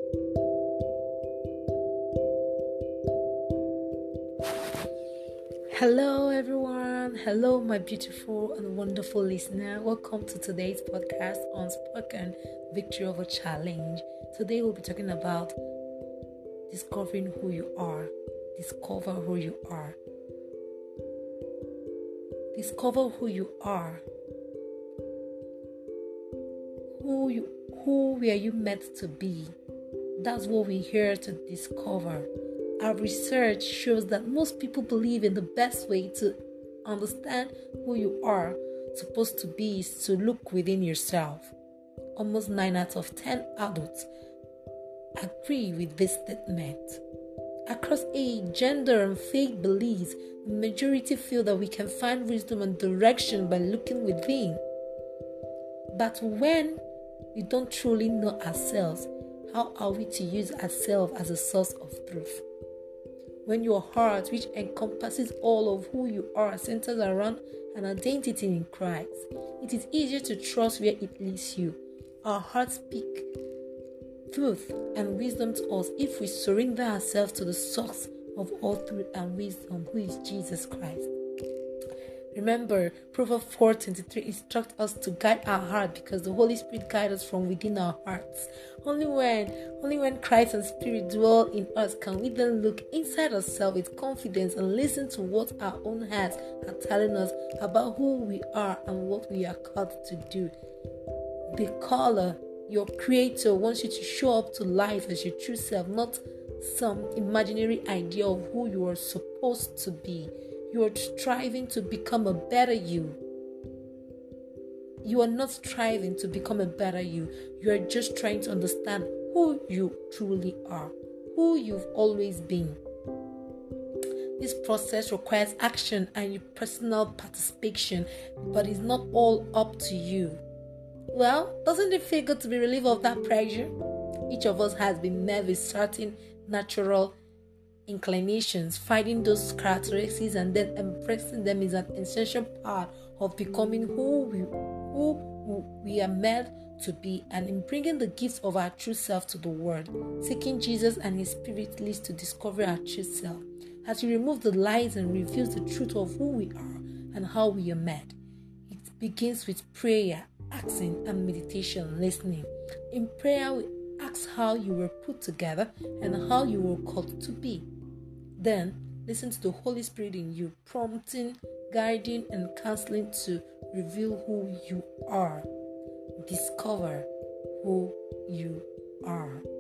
Hello, everyone. Hello, my beautiful and wonderful listener. Welcome to today's podcast, Unspoken Victory of a Challenge. Today, we'll be talking about discovering who you are. Discover who you are. Discover who you are. Who were you meant to be? That's what we're here to discover. Our research shows that most people believe in the best way to understand who you are supposed to be is to look within yourself. Almost 9 out of 10 adults agree with this statement. Across age, gender, and faith beliefs, the majority feel that we can find wisdom and direction by looking within. But when we don't truly know ourselves, how are we to use ourselves as a source of truth? When your heart, which encompasses all of who you are, centers around an identity in Christ, it is easier to trust where it leads you. Our hearts speak truth and wisdom to us if we surrender ourselves to the source of all truth and wisdom, who is Jesus Christ. Remember, Proverbs 4:23 instructs us to guide our heart because the Holy Spirit guides us from within our hearts. Only when Christ and Spirit dwell in us can we then look inside ourselves with confidence and listen to what our own hearts are telling us about who we are and what we are called to do. The caller, your Creator, wants you to show up to life as your true self, not some imaginary idea of who you are supposed to be. You are striving to become a better you. You are not striving to become a better you. You are just trying to understand who you truly are, who you've always been. This process requires action and your personal participation, but it's not all up to you. Well, doesn't it feel good to be relieved of that pressure? Each of us has been met with certain natural inclinations. Finding those characteristics and then embracing them is an essential part of becoming who we are meant to be, and in bringing the gifts of our true self to the world. Seeking Jesus and His Spirit leads to discover our true self as He removes the lies and reveals the truth of who we are and how we are made. It begins with prayer, asking, and meditation, listening. In prayer, we ask how you were put together and how you were called to be. Then, listen to the Holy Spirit in you, prompting, guiding, and counseling to reveal who you are. Discover who you are.